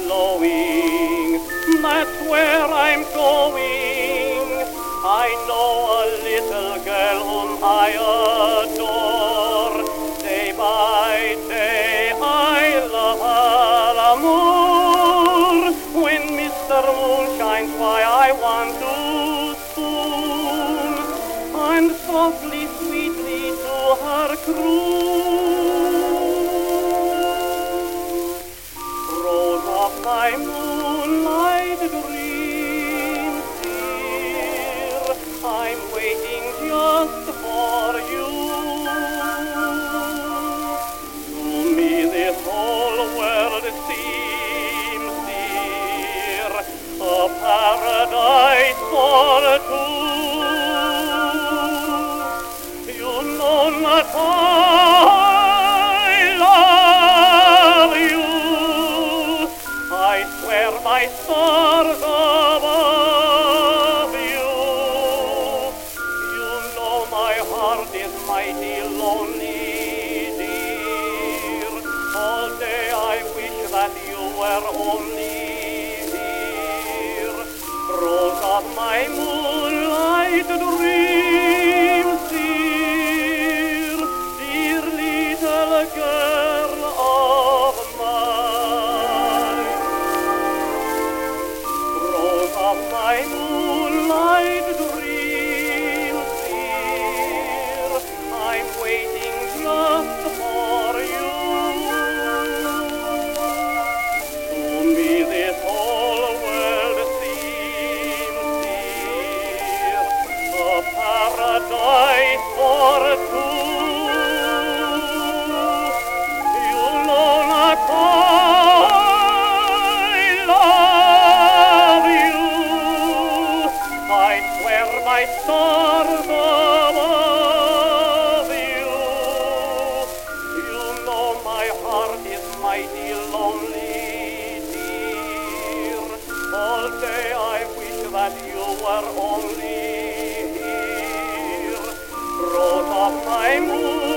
glowing, that's where I'm going. I know a little girl whom I adore. Day by day I love her amour. When Mr. Moon shines by I want to swoon, and softly, sweetly to her croon. Rose of my moonlight dreams, dear, I'm waiting just for you. To me this whole world seems, dear, a paradise for two. You know not I love you. I swear by stars above you. You know my heart is mighty lonely, dear. All day I wish that you were only here. Rose of my moonlight dreams, dear, dear little girl of mine. Rose of my moonlight dreams, dear, I'm waiting just for you. To me this whole world seems, dear, a paradise for two. You know not I love you. I swear by stars above you. You know my heart is mighty lonely, dear. All day I wish that you were only here. Rose of my moon.